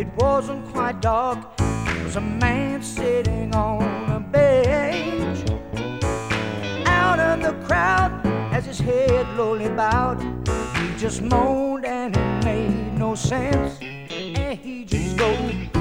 It wasn't quite dark. There was a man sitting on a bench. Out of the crowd, as his head lowly bowed, he just moaned and it made no sense. And he just goes,